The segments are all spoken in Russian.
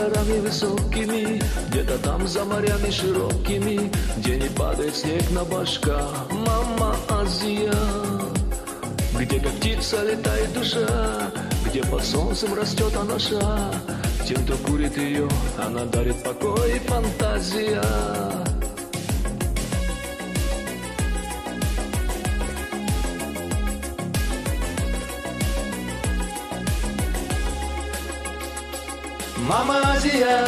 горами высокими, где-то там за морями широкими, где не падает снег на башках. Мама Азия, где как птица летает душа, где под солнцем растет анаша. Тем, кто курит ее, она дарит покой и фантазия. Мама Азия,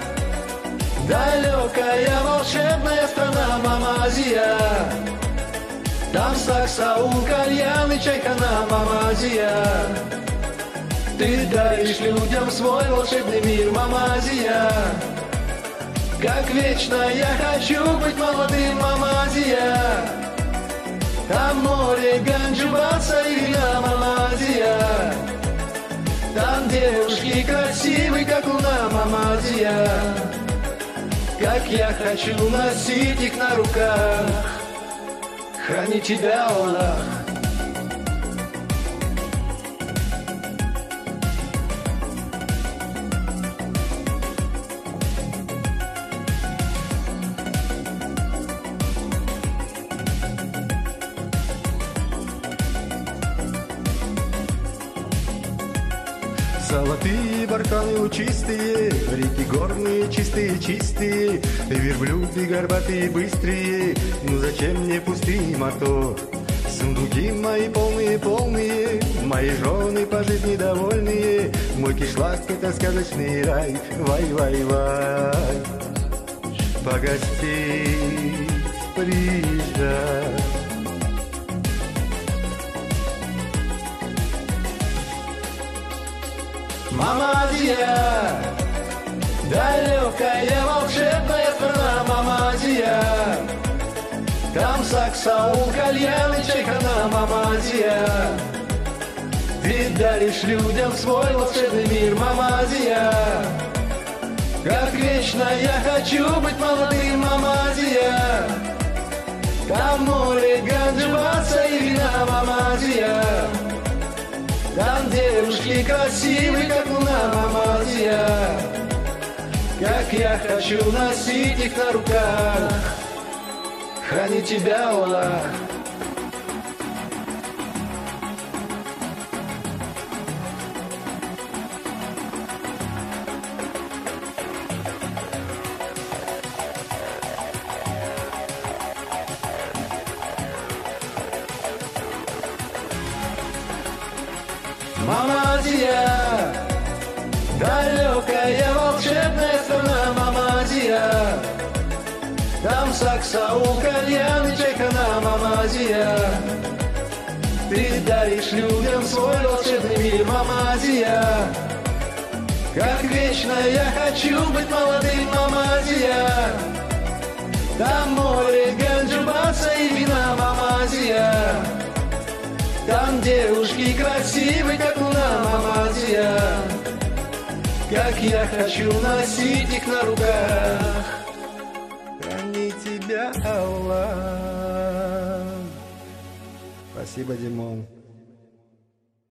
далекая волшебная страна. Мама Азия, там саксаул, кальян и чайхана. Мама Азия, ты даришь людям свой волшебный мир. Мама Азия, как вечно я хочу быть молодым. Мама Азия, там море, ганджубаса и вина. Мама Азия, там девушки красивые, как луна. Мама Азия, как я хочу носить их на руках, хранить тебя, Аллах. Золотые барханы лучистые, реки горные чистые-чистые, верблюды горбатые быстрые, ну зачем мне пустый мотор? Сундуки мои полные-полные, мои жены по жизни довольные, мой кишлак — это сказочный рай, вай-вай-вай. Погостить приезжай. Мама Азия, далекая волшебная страна. Мама Азия, там саксаул, кальян и чайхана. Мама Азия, ты даришь людям свой волшебный мир. Мама Азия, как вечно я хочу быть молодым. Мама Азия, там море, ганджубаса и вина. Мама Азия, там девушки красивые, как луна. Мама Азия, как я хочу носить их на руках, хранить тебя, Аллах. Мама Азия, далекая волшебная страна. Мама Азия, там саксаул, кальян и чайхана. Мама Азия, ты даришь людям свой волшебный мир. Мама Азия, как вечно я хочу быть молодым. Мама Азия, там море, ганджубаса и вина. Мама Азия, там девушки красивые, как луна. Мама Азия, как я хочу носить их на руках, Храни тебя, Аллах. Спасибо, Димон.